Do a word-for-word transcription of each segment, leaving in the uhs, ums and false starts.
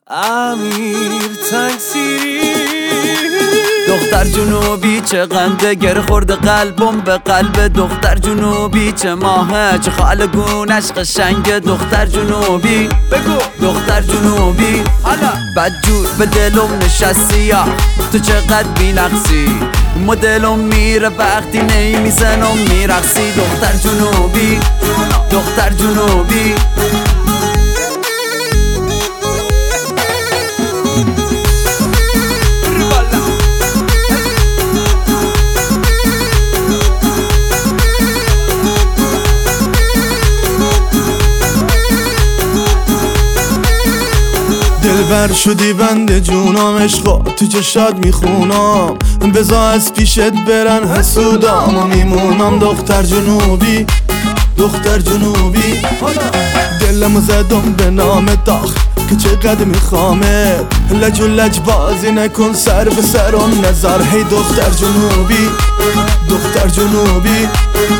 امیر تکثیری دختر جنوبی چه قنده گر خورده قلبم به قلب دختر جنوبی چه ماهه چه خالگونش قشنگه دختر جنوبی بگو دختر جنوبی حالا بدجور به دلم نشستی یا تو چقدر بی نقصی مدلم میره وقتی نی میزنم میرقصی دختر جنوبی دختر جنوبی دلبر شدی بند جونام عشقا تو چشات میخونم بزا از پیشت برن حسودام و میمونم دختر جنوبی دختر جنوبی دلمو زدم به نام داغ که چقدر میخوامت لج و لج بازی نکن سر به سرم نظر هی دختر جنوبی دختر جنوبی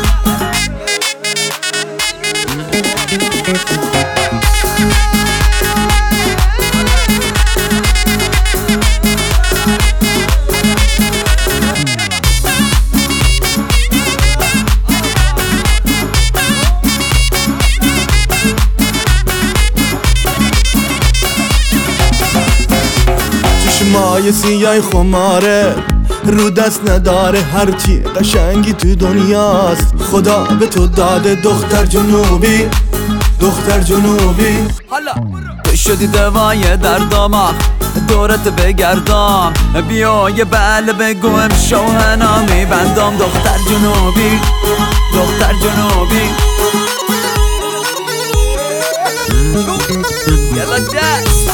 چشمای سیای خماره رو دست نداره هرچی قشنگی تو دنیاست خدا به تو داده دختر جنوبی دختر جنوبی تو شدی دوای دردام دورت بگردم بیا یه بله بگو امشو هنا میبندم دختر جنوبی دختر جنوبی یلا جس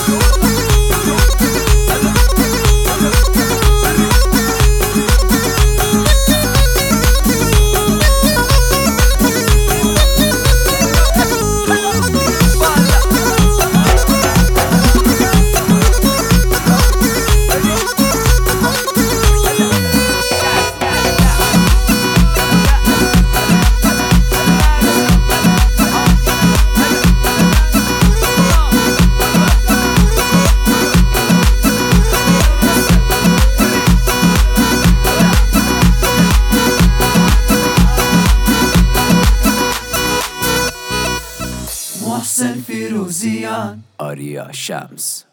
محسن فیروزیان آریا شمس